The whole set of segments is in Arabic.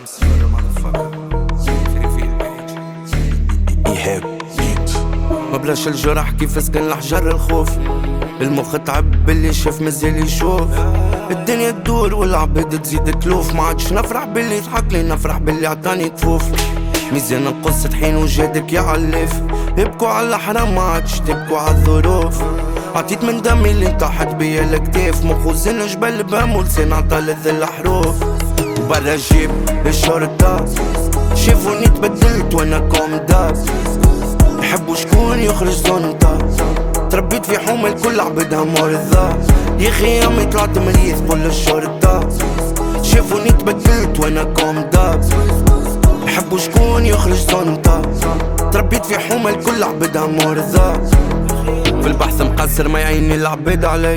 ما بلاش الجرح كيف سكن الحجر الخوف. المخ تعب باللي شاف مازال يشوف. الدنيا تدور والعباد تزيد تلوف. ما عادش نفرح باللي يضحك لي، نفرح باللي عطاني كفوف. ميزان القصة طحين وجادك يا علف. ابكوا على الحرام ما عادش تبكوا على الظروف. عطيت من دمي اللي طاحت بيا الكتاف. مخوزن جبل بام ولسان عطا لذ الحروف. برا جيب الشرطة شافوني تبدلت وانا كومدا. يحبوا شكون يخرج زنطة. تربيت في حومة الكل عبدها مرضى. يا خي امي طلعت مريض كل الشرطة. شافوني تبدلت وانا كومدا. يحبوا شكون يخرج زنطة. تربيت في حومة الكل عبدها مرضى. في البحث مقصر ما يعيني العباد علي.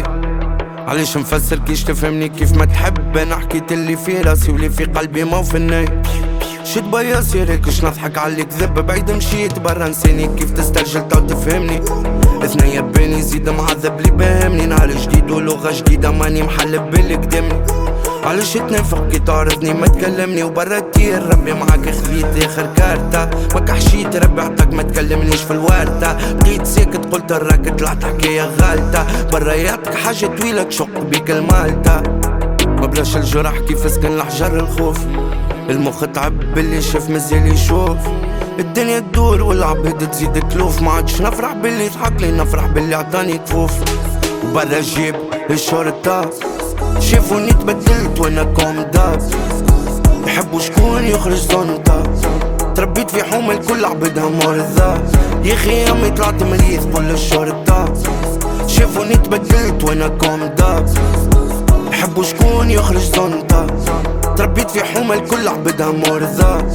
علاش مفسر كيش تفهمني كيف ما تحب. انا حكيت اللي في راسي واللي في قلبي ما في الناي. شد بيا سيرك كش نضحك عليك ذب. بعيد مشيت برا نساني كيف تسترجل تو تفهمني. اثنيا بيني زيد معذب لي باهمني. نهار جديد ولغة جديدة ماني محلب باللي قدامني. علاش تنافق كي تعرضني ما تكلمني. وبرا تير ربي معاك خذيت اخر كارتة. ما كحشيت ربي عطاك ما تكلمنيش في الوارتة. بقيت ساكت قلت راك طلعت حكاية غالطة. برا يعطيك حاجة طويلة تشق بيك المالتة. ما بلاش الجرح كيف سكن الحجر الخوف. المخ تعب باللي شاف مازال يشوف. الدنيا تدور والعباد تزيد تلوف. ما عادش نفرح باللي يضحك لي، نفرح باللي عطاني كفوف. برا جيب الشرطة شافوني تبدلت وانا كومدا. يحبوا شكون يخرج زنطة. تربيت في حومة الكل عبدها مرضى. يا خي امي طلعت مريض كل الشرطة. شافوني تبدلت وانا كومدا. يحبوا شكون يخرج زنطة. تربيت في حومة الكل عبدها مرضى.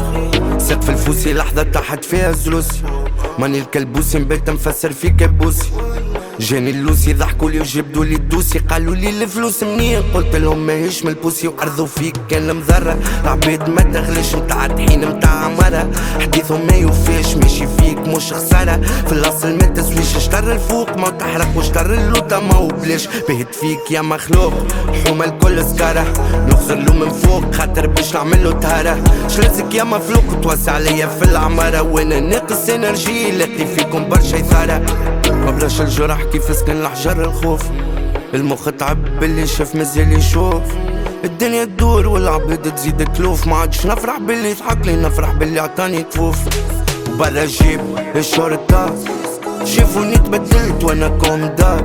سقف الفوسي لحظة تحت فيها زلوسي. ماني الكلبوسي نبات مفسر في كابوسي. جاني اللوسي ضحكولي وجبدولي الدوسي. قالولي الفلوس منين قلت لهم ماهيش من البوسي. وعرضوا فيك كان المضرة. العباد ما تغلش متاع طحين متاع عمرة. حديثهم ما يوفاش ماشي فيك مش خسارة. في الاصل ما تسويش. اشتر الفوق ما تحرق واشتر اللوطة ما هو بلاش. بهت فيك يا مخلوق حومة الكل سكارة. نخزرلو من فوق خاطر باش نعملو طهارة. شلازك يا مفلوق توسع عليا في العمارة. وانا ناقص انرجي لاقي فيكم برشا اثارة. ما بلاش الجرح كيف سكن الحجر الخوف. المخ تعب باللي شاف مازال يشوف. الدنيا تدور والعباد تزيد تلوف. ما عادش نفرح باللي يضحك لي، نفرح باللي عطاني كفوف. برا جيب الشرطة شافوني تبدلت وانا كومدا.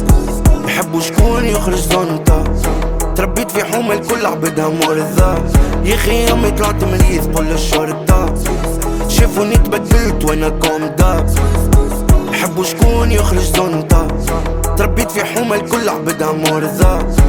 يحبوا شكون يخرج زنطة. تربيت في حومة الكل عبدها مرضى. يا خي امي طلعت مريض كل الشرطة. شافوني تبدلت وانا كومدا. يحبوا شكون يخرج زنطة. تربيت في حومة الكل عبدها مرضى.